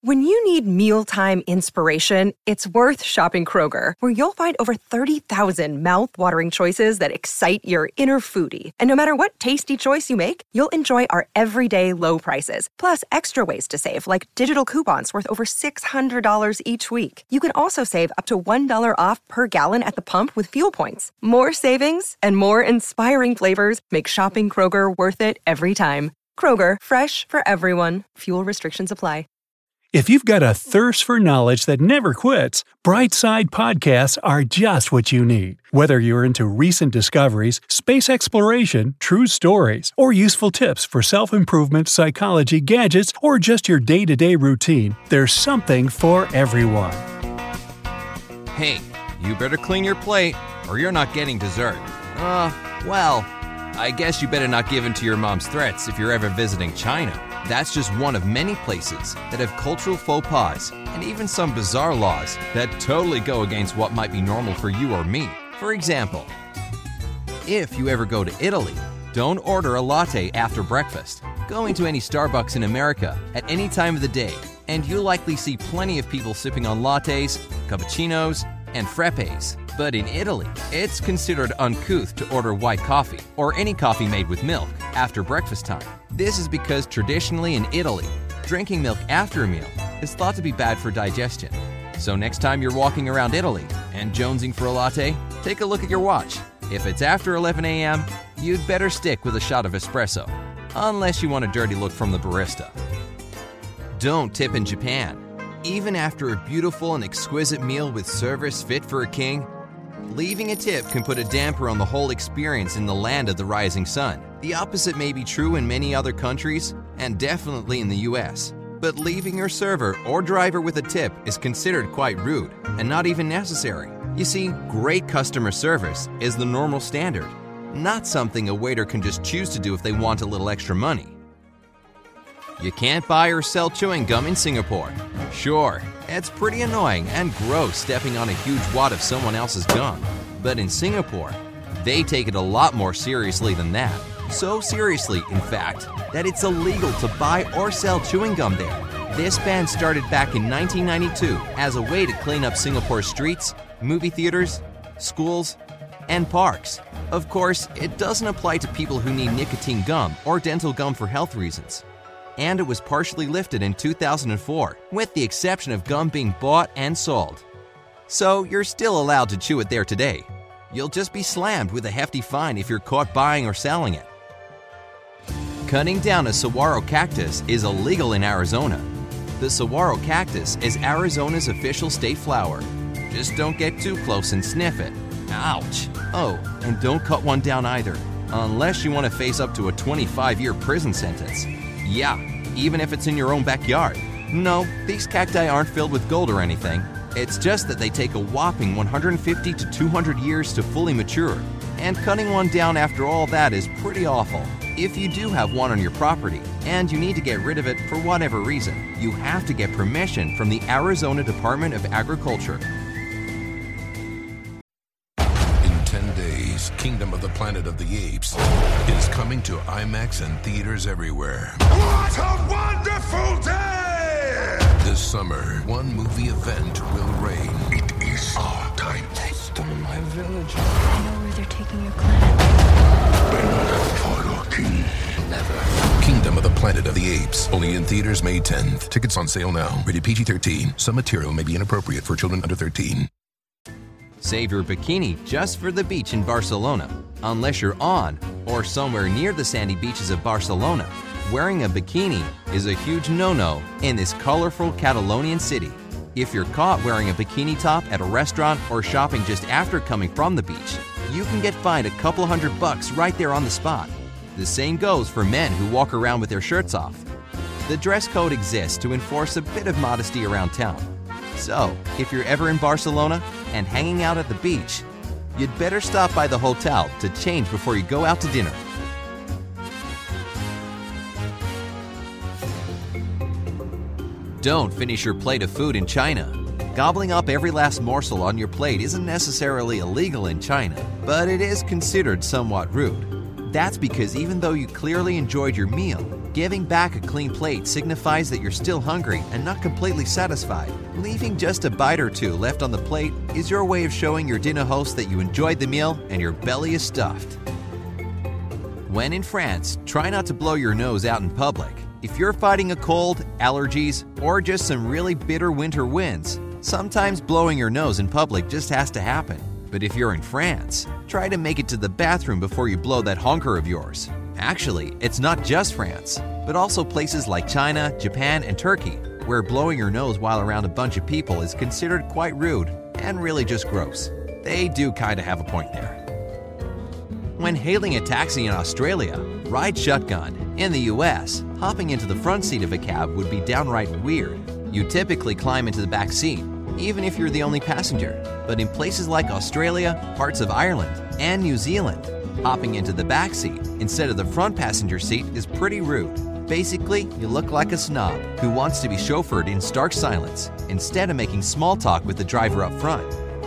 When you need mealtime inspiration, it's worth shopping Kroger, where you'll find over 30,000 mouth-watering choices that excite your inner foodie. And no matter what tasty choice you make, you'll enjoy our everyday low prices, plus extra ways to save, like digital coupons worth over $600 each week. You can also save up to $1 off per gallon at the pump with fuel points. More savings and more inspiring flavors make shopping Kroger worth it every time. Kroger, fresh for everyone. Fuel restrictions apply. If you've got a thirst for knowledge that never quits, Brightside Podcasts are just what you need. Whether you're into recent discoveries, space exploration, true stories, or useful tips for self-improvement, psychology, gadgets, or just your day-to-day routine, there's something for everyone. Hey, you better clean your plate or you're not getting dessert. Well, I guess you better not give in to your mom's threats if you're ever visiting China. That's just one of many places that have cultural faux pas and even some bizarre laws that totally go against what might be normal for you or me. For example, if you ever go to Italy, don't order a latte after breakfast. Go into any Starbucks in America at any time of the day, and you'll likely see plenty of people sipping on lattes, cappuccinos, and frappes. But in Italy, it's considered uncouth to order white coffee or any coffee made with milk after breakfast time. This is because traditionally in Italy, drinking milk after a meal is thought to be bad for digestion. So next time you're walking around Italy and jonesing for a latte, take a look at your watch. If it's after 11 a.m., you'd better stick with a shot of espresso, unless you want a dirty look from the barista. Don't tip in Japan. Even after a beautiful and exquisite meal with service fit for a king, leaving a tip can put a damper on the whole experience in the land of the rising sun. The opposite may be true in many other countries, and definitely in the US. But leaving your server or driver with a tip is considered quite rude, and not even necessary. You see, great customer service is the normal standard, not something a waiter can just choose to do if they want a little extra money. You can't buy or sell chewing gum in Singapore. Sure, it's pretty annoying and gross stepping on a huge wad of someone else's gum. But in Singapore, they take it a lot more seriously than that. So seriously, in fact, that it's illegal to buy or sell chewing gum there. This ban started back in 1992 as a way to clean up Singapore's streets, movie theaters, schools, and parks. Of course, it doesn't apply to people who need nicotine gum or dental gum for health reasons. And it was partially lifted in 2004, with the exception of gum being bought and sold. So you're still allowed to chew it there today. You'll just be slammed with a hefty fine if you're caught buying or selling it. Cutting down a saguaro cactus is illegal in Arizona. The saguaro cactus is Arizona's official state flower. Just don't get too close and sniff it. Ouch! Oh, and don't cut one down either, unless you want to face up to a 25-year prison sentence. Yeah, even if it's in your own backyard. No, these cacti aren't filled with gold or anything. It's just that they take a whopping 150 to 200 years to fully mature. And cutting one down after all that is pretty awful. If you do have one on your property and you need to get rid of it for whatever reason, you have to get permission from the Arizona Department of Agriculture. In 10 days, Kingdom of the Planet of the Apes is coming to IMAX and theaters everywhere. What a wonderful day! This summer, one movie event will reign. It is our time. They stole my village. I know where they're taking your clan. Bend for your king. Never. Kingdom of the Planet of the Apes. Only in theaters May 10th. Tickets on sale now. Rated PG-13. Some material may be inappropriate for children under 13. Save your bikini just for the beach in Barcelona. Unless you're on or somewhere near the sandy beaches of Barcelona, wearing a bikini is a huge no-no in this colorful Catalonian city. If you're caught wearing a bikini top at a restaurant or shopping just after coming from the beach, you can get fined a couple $100 right there on the spot. The same goes for men who walk around with their shirts off. The dress code exists to enforce a bit of modesty around town. So, if you're ever in Barcelona and hanging out at the beach, you'd better stop by the hotel to change before you go out to dinner. Don't finish your plate of food in China. Gobbling up every last morsel on your plate isn't necessarily illegal in China, but it is considered somewhat rude. That's because even though you clearly enjoyed your meal, Giving back a clean plate signifies that you're still hungry and not completely satisfied. Leaving just a bite or two left on the plate is your way of showing your dinner host that you enjoyed the meal and your belly is stuffed. When in France, try not to blow your nose out in public. If you're fighting a cold, allergies, or just some really bitter winter winds, sometimes blowing your nose in public just has to happen. But if you're in France, try to make it to the bathroom before you blow that honker of yours. Actually, it's not just France, but also places like China, Japan, and Turkey, where blowing your nose while around a bunch of people is considered quite rude and really just gross. They do kind of have a point there. When hailing a taxi in Australia, ride shotgun. In the US, hopping into the front seat of a cab would be downright weird. You typically climb into the back seat, even if you're the only passenger. But in places like Australia, parts of Ireland, and New Zealand, hopping into the back seat instead of the front passenger seat is pretty rude. Basically, you look like a snob who wants to be chauffeured in stark silence instead of making small talk with the driver up front.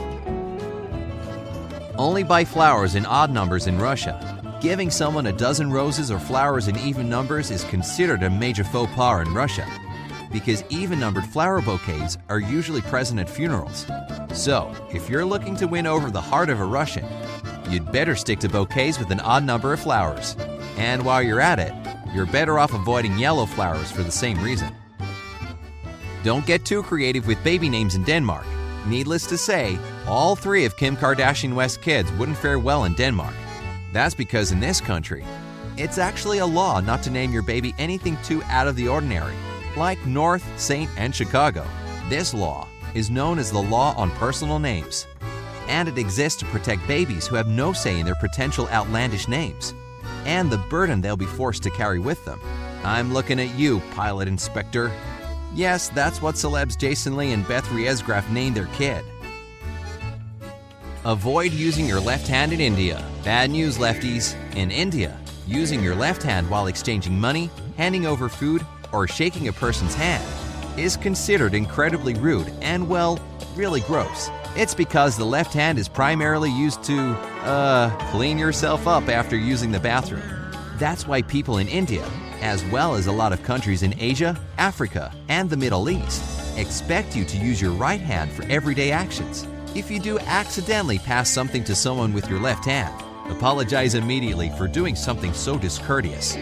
Only buy flowers in odd numbers in Russia. Giving someone a dozen roses or flowers in even numbers is considered a major faux pas in Russia, because even-numbered flower bouquets are usually present at funerals. So, if you're looking to win over the heart of a Russian, you'd better stick to bouquets with an odd number of flowers. And while you're at it, you're better off avoiding yellow flowers for the same reason. Don't get too creative with baby names in Denmark. Needless to say, all three of Kim Kardashian West's kids wouldn't fare well in Denmark. That's because in this country, it's actually a law not to name your baby anything too out of the ordinary, like North, Saint, and Chicago. This law is known as the Law on Personal Names, and it exists to protect babies who have no say in their potential outlandish names and the burden they'll be forced to carry with them. I'm looking at you, pilot inspector. Yes, that's what celebs Jason Lee and Beth Riesgraf named their kid. Avoid using your left hand in India. Bad news, lefties. In India, using your left hand while exchanging money, handing over food, or shaking a person's hand is considered incredibly rude and, well, really gross. It's because the left hand is primarily used to, clean yourself up after using the bathroom. That's why people in India, as well as a lot of countries in Asia, Africa, and the Middle East, expect you to use your right hand for everyday actions. If you do accidentally pass something to someone with your left hand, apologize immediately for doing something so discourteous.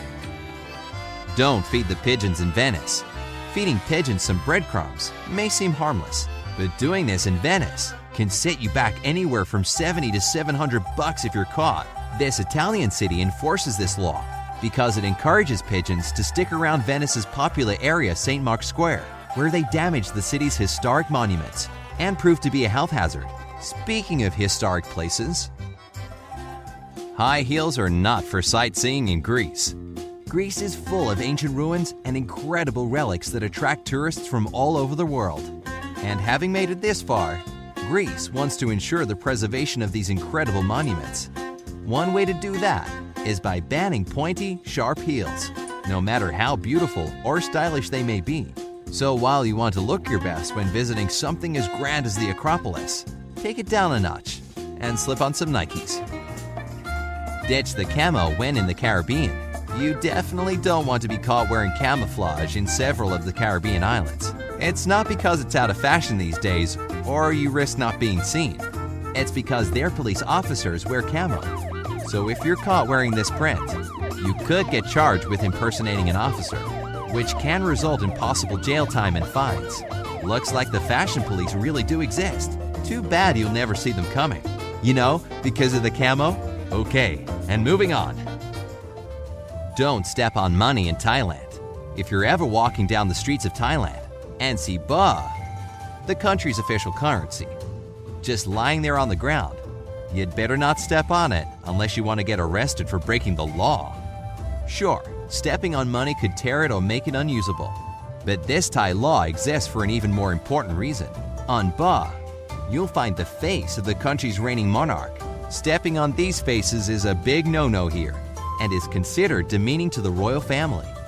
Don't feed the pigeons in Venice. Feeding pigeons some breadcrumbs may seem harmless, but doing this in Venice can set you back anywhere from $70 to $700 if you're caught. This Italian city enforces this law because it encourages pigeons to stick around Venice's popular area, St. Mark's Square, where they damage the city's historic monuments and prove to be a health hazard. Speaking of historic places, high heels are not for sightseeing in Greece. Greece is full of ancient ruins and incredible relics that attract tourists from all over the world. And having made it this far, Greece wants to ensure the preservation of these incredible monuments. One way to do that is by banning pointy, sharp heels, no matter how beautiful or stylish they may be. So while you want to look your best when visiting something as grand as the Acropolis, take it down a notch and slip on some Nikes. Ditch the camo when in the Caribbean. You definitely don't want to be caught wearing camouflage in several of the Caribbean islands. It's not because it's out of fashion these days or you risk not being seen. It's because their police officers wear camo. So if you're caught wearing this print, you could get charged with impersonating an officer, which can result in possible jail time and fines. Looks like the fashion police really do exist. Too bad you'll never see them coming. You know, because of the camo? Okay, and moving on. Don't step on money in Thailand. If you're ever walking down the streets of Thailand and see baht, the country's official currency, just lying there on the ground, you'd better not step on it unless you want to get arrested for breaking the law. Sure, stepping on money could tear it or make it unusable. But this Thai law exists for an even more important reason. On baht, you'll find the face of the country's reigning monarch. Stepping on these faces is a big no-no here and is considered demeaning to the royal family.